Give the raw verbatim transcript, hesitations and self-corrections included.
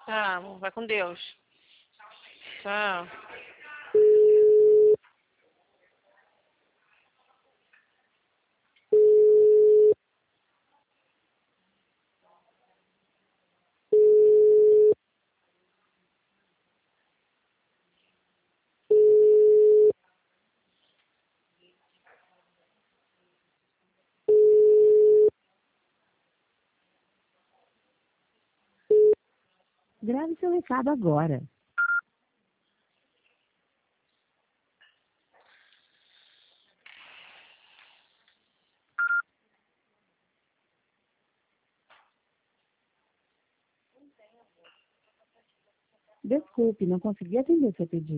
Tá, vai com Deus. Tchau. Grave seu recado agora. Desculpe, não consegui atender seu pedido.